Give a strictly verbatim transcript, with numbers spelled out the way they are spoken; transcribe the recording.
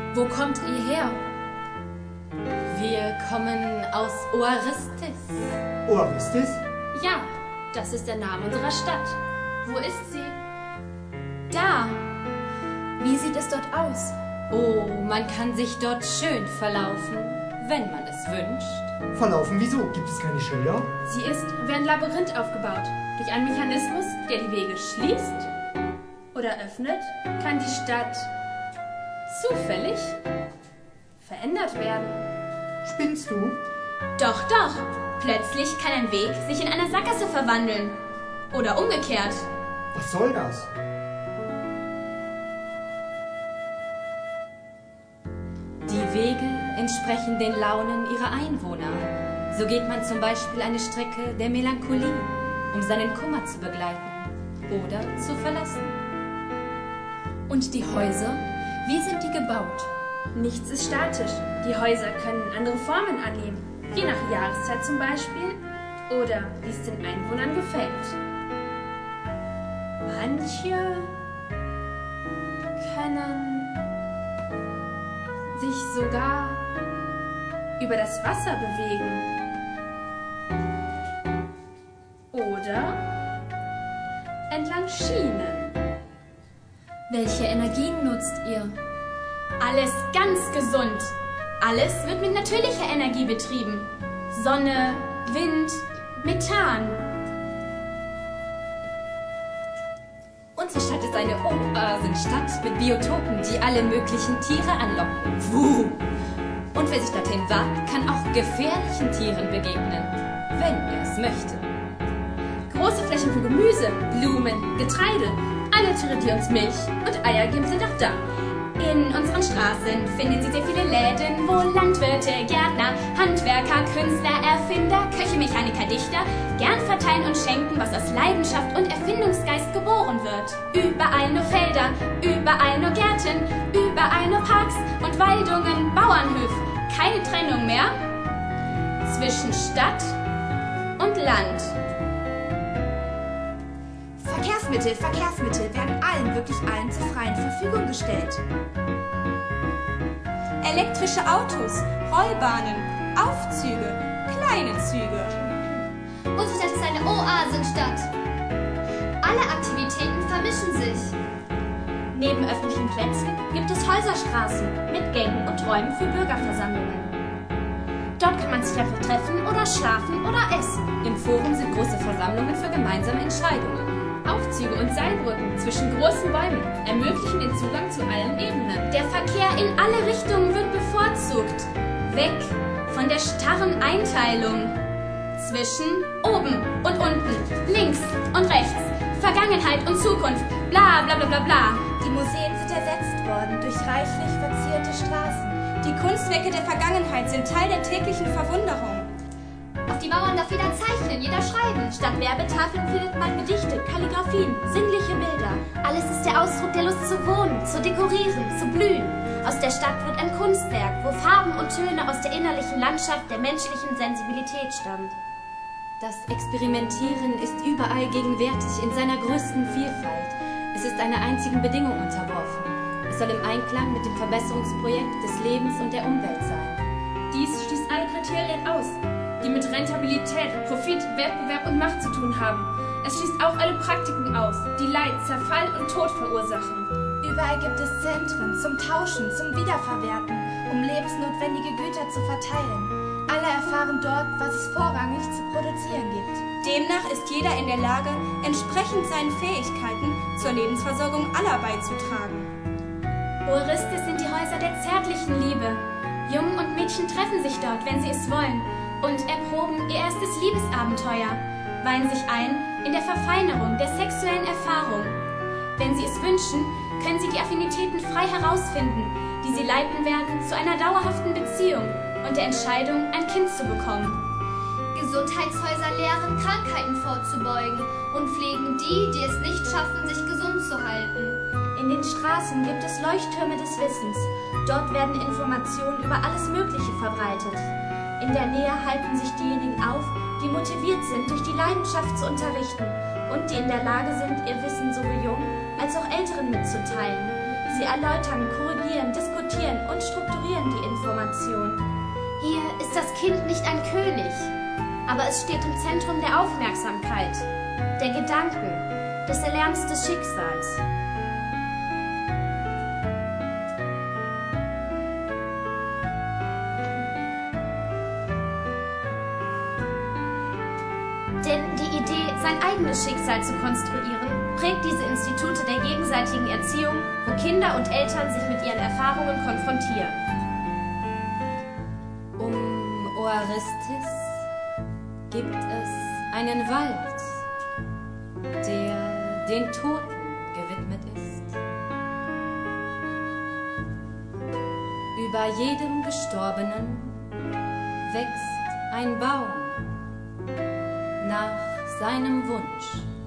Wo kommt ihr her? Wir kommen aus Oaristis. Oaristis? Ja, das ist der Name unserer Stadt. Wo ist sie? Da. Wie sieht es dort aus? Oh, man kann sich dort schön verlaufen, wenn man es wünscht. Verlaufen? Wieso? Gibt es keine Schilder? Sie ist wie ein Labyrinth aufgebaut. Durch einen Mechanismus, der die Wege schließt oder öffnet, kann die Stadt zufällig verändert werden. Spinnst du? Doch, doch. Plötzlich kann ein Weg sich in eine Sackgasse verwandeln. Oder umgekehrt. Was soll das? Die Wege entsprechen den Launen ihrer Einwohner. So geht man zum Beispiel eine Strecke der Melancholie, um seinen Kummer zu begleiten oder zu verlassen. Und die Häuser, wie sind die gebaut? Nichts ist statisch. Die Häuser können andere Formen annehmen, je nach Jahreszeit zum Beispiel, oder wie es den Einwohnern gefällt. Manche können sich sogar über das Wasser bewegen. Oder entlang Schienen. Welche Energien nutzt ihr? Alles ganz gesund. Alles wird mit natürlicher Energie betrieben. Sonne, Wind, Methan. Unsere Stadt ist eine Oasenstadt mit Biotopen, die alle möglichen Tiere anlocken. Wuh! Und wer sich dorthin wagt, kann auch gefährlichen Tieren begegnen, wenn er es möchte. Große Flächen für Gemüse, Blumen, Getreide. Alle Tiere, die uns Milch und Eier geben, sind auch da. In unseren Straßen finden Sie sehr viele Läden, wo Landwirte, Gärtner, Handwerker, Künstler, Erfinder, Köche, Mechaniker, Dichter gern verteilen und schenken, was aus Leidenschaft und Erfindungsgeist geboren wird. Überall nur Felder, überall nur Gärten, überall nur Parks und Waldungen, Bauernhöfe. Keine Trennung mehr zwischen Stadt und Land. Verkehrsmittel, Verkehrsmittel werden allen, wirklich allen zur freien Verfügung gestellt. Elektrische Autos, Rollbahnen, Aufzüge, kleine Züge. Unsere Stadt ist eine Oasenstadt. Alle Aktivitäten vermischen sich. Neben öffentlichen Plätzen gibt es Häuserstraßen mit Gängen und Räumen für Bürgerversammlungen. Dort kann man sich einfach treffen oder schlafen oder essen. Im Forum sind große Versammlungen für gemeinsame Entscheidungen. Aufzüge und Seilbrücken zwischen großen Bäumen ermöglichen den Zugang zu allen Ebenen. Der Verkehr in alle Richtungen wird bevorzugt. Weg von der starren Einteilung zwischen oben und unten, links und rechts, Vergangenheit und Zukunft, bla bla bla bla bla. Die Museen sind ersetzt worden durch reichlich verzierte Straßen. Die Kunstwerke der Vergangenheit sind Teil der täglichen Verwunderung. Auf die Mauern darf jeder zeichnen, jeder schreiben. Statt Werbetafeln findet man Gedichte, Kalligraphien, sinnliche Bilder. Alles ist der Ausdruck der Lust zu wohnen, zu dekorieren, zu blühen. Aus der Stadt wird ein Kunstwerk, wo Farben und Töne aus der innerlichen Landschaft der menschlichen Sensibilität stammt. Das Experimentieren ist überall gegenwärtig in seiner größten Vielfalt. Es ist einer einzigen Bedingung unterworfen. Es soll im Einklang mit dem Verbesserungsprojekt des Lebens und der Umwelt sein. Dies schließt alle Kriterien aus, die mit Rentabilität, Profit, Wettbewerb und Macht zu tun haben. Es schließt auch alle Praktiken aus, die Leid, Zerfall und Tod verursachen. Überall gibt es Zentren zum Tauschen, zum Wiederverwerten, um lebensnotwendige Güter zu verteilen. Alle erfahren dort, was es vorrangig zu produzieren gibt. Demnach ist jeder in der Lage, entsprechend seinen Fähigkeiten zur Lebensversorgung aller beizutragen. Oaristis sind die Häuser der zärtlichen Liebe. Jungen und Mädchen treffen sich dort, wenn sie es wollen, und erproben ihr erstes Liebesabenteuer, weihen sich ein in der Verfeinerung der sexuellen Erfahrung. Wenn sie es wünschen, können sie die Affinitäten frei herausfinden, die sie leiten werden zu einer dauerhaften Beziehung und der Entscheidung, ein Kind zu bekommen. Gesundheitshäuser lehren, Krankheiten vorzubeugen und pflegen die, die es nicht schaffen, sich gesund zu halten. In den Straßen gibt es Leuchttürme des Wissens. Dort werden Informationen über alles Mögliche verbreitet. In der Nähe halten sich diejenigen auf, die motiviert sind, durch die Leidenschaft zu unterrichten und die in der Lage sind, ihr Wissen sowohl jungen als auch Älteren mitzuteilen. Sie erläutern, korrigieren, diskutieren und strukturieren die Information. Hier ist das Kind nicht ein König, aber es steht im Zentrum der Aufmerksamkeit, der Gedanken, des Erlernens des Schicksals. Denn die Idee, sein eigenes Schicksal zu konstruieren, prägt diese Institute der gegenseitigen Erziehung, wo Kinder und Eltern sich mit ihren Erfahrungen konfrontieren. Um Oaristis gibt es einen Wald, der den Toten gewidmet ist. Über jedem Gestorbenen wächst ein Baum nach seinem Wunsch.